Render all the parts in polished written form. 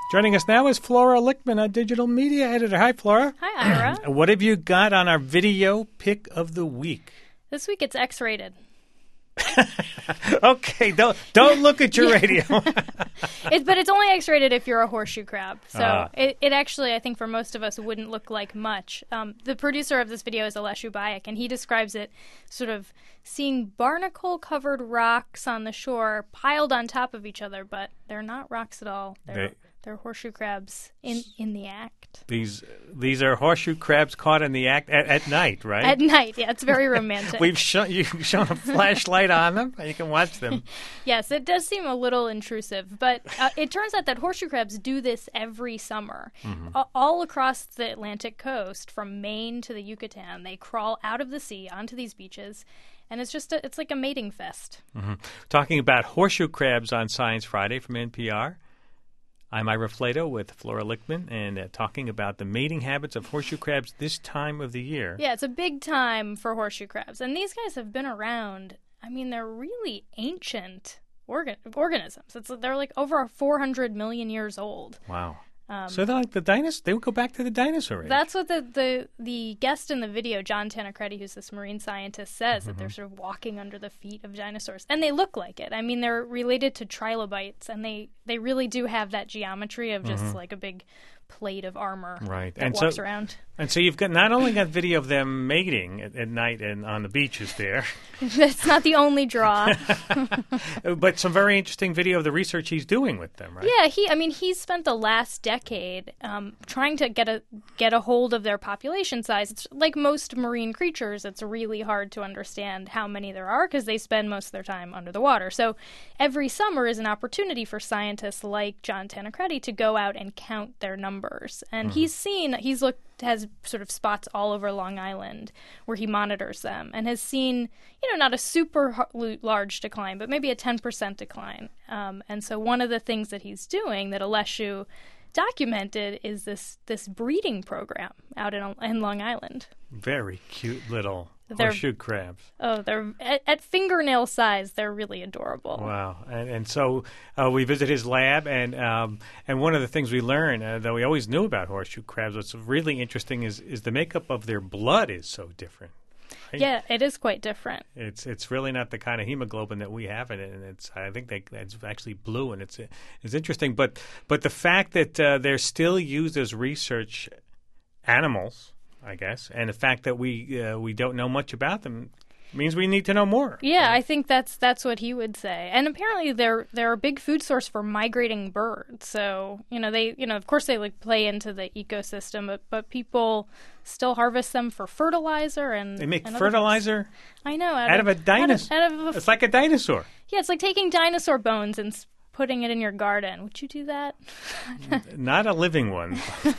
Joining us now is Flora Lichtman, a digital media editor. Hi, Flora. Hi, Ira. What have you got on our video pick of the week? This week it's X-rated. Okay, don't look at your radio. But it's only X-rated if you're a horseshoe crab. So it actually, I think for most of us, wouldn't look like much. The producer of this video is Aleshu Bayek, and he describes it sort of seeing barnacle-covered rocks on the shore piled on top of each other, but they're not rocks at all. They're horseshoe crabs in the act. These are horseshoe crabs caught in the act at night, right? At night, yeah. It's very romantic. You've shown a flashlight on them, and you can watch them. Yes, it does seem a little intrusive, but it turns out that horseshoe crabs do this every summer. Mm-hmm. All across the Atlantic coast, from Maine to the Yucatan, they crawl out of the sea onto these beaches, and it's like a mating fest. Mm-hmm. Talking about horseshoe crabs on Science Friday from NPR. I'm Ira Flato with Flora Lichtman, and talking about the mating habits of horseshoe crabs this time of the year. Yeah, it's a big time for horseshoe crabs. And these guys have been around. I mean, they're really ancient organisms. They're like over 400 million years old. Wow. So they're like the dinosaurs. They would go back to the dinosaur age. That's what the guest in the video, John Tanacredi, who's this marine scientist, says, that they're sort of walking under the feet of dinosaurs. And they look like it. I mean, they're related to trilobites, and they really do have that geometry of just like a big plate of armor that walks around. And so you've not only got video of them mating at night and on the beaches there. That's not the only draw. But some very interesting video of the research he's doing with them, right? Yeah, he's spent the last decade trying to get a hold of their population size. It's like most marine creatures, it's really hard to understand how many there are because they spend most of their time under the water. So every summer is an opportunity for scientists like John Tanacredi to go out and count their numbers. And has sort of spots all over Long Island where he monitors them and has seen, not a super large decline, but maybe a 10% decline. And so one of the things that he's doing that Aleshu documented is this breeding program out in Long Island. Very cute little horseshoe crabs. Oh, they're at fingernail size. They're really adorable. Wow! And so we visit his lab, and one of the things we learn that we always knew about horseshoe crabs, what's really interesting is the makeup of their blood is so different. Right? Yeah, it is quite different. It's really not the kind of hemoglobin that we have in it, and I think it's actually blue, and it's interesting. But the fact that they're still used as research animals, I guess, and the fact that we don't know much about them means we need to know more. Yeah, right? I think that's what he would say. And apparently they're a big food source for migrating birds. So, of course they play into the ecosystem, but people still harvest them for fertilizer and they make fertilizer. I know, out of a dinosaur. It's like a dinosaur. Yeah, it's like taking dinosaur bones and putting it in your garden. Would you do that? Not a living one.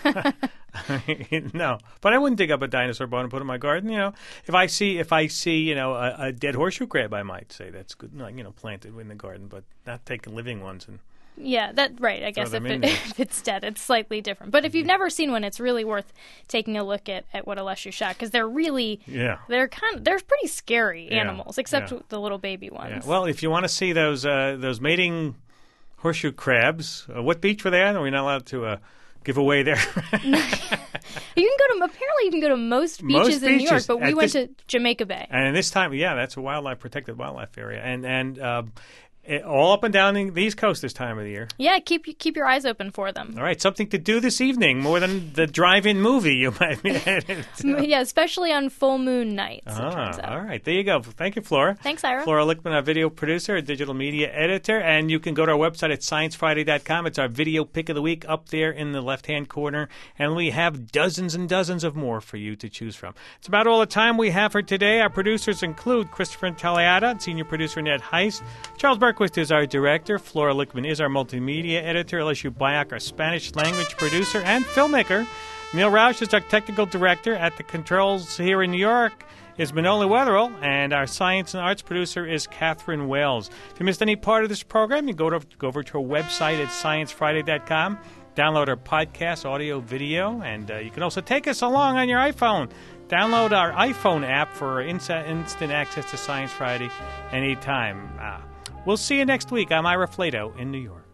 No, but I wouldn't dig up a dinosaur bone and put it in my garden. If I see a dead horseshoe crab, I might say that's good. Planted in the garden, but not taking living ones and. Yeah, that's right. I guess if it's dead, it's slightly different. But if you've never seen one, it's really worth taking a look at what Aleshu shot because they're pretty scary animals, except the little baby ones. Yeah. Well, if you want to see those mating horseshoe crabs, what beach were they at? Are we not allowed to? Give away there. You can go to most beaches in New York, but we went to Jamaica Bay. And this time, that's a protected wildlife area. And all up and down the East Coast this time of the year. Yeah, keep your eyes open for them. All right, something to do this evening, more than the drive-in movie you might be headed to. Yeah, especially on full moon nights, it turns out. All right, there you go. Thank you, Flora. Thanks, Ira. Flora Lichtman, our video producer, a digital media editor, and you can go to our website at sciencefriday.com. It's our video pick of the week up there in the left-hand corner, and we have dozens and dozens of more for you to choose from. It's about all the time we have for today. Our producers include Christopher Intelliata, senior producer Ned Heist, Charles Berquist is our director, Flora Lichtman is our multimedia editor, Aleshu Bayek, our Spanish language producer and filmmaker. Neil Roush is our technical director. At the controls here in New York is Manoli Weatherall, and our science and arts producer is Catherine Wales. If you missed any part of this program, you go over to our website at sciencefriday.com. Download our podcast, audio, video, and you can also take us along on your iPhone. Download our iPhone app for instant access to Science Friday anytime. We'll see you next week. I'm Ira Flato in New York.